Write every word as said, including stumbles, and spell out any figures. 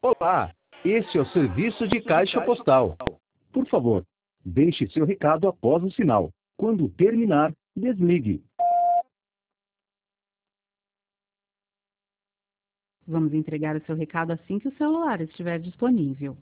Olá, este é o serviço de caixa postal. Por favor, deixe seu recado após o sinal. Quando terminar, desligue. Vamos entregar o seu recado assim que o celular estiver disponível.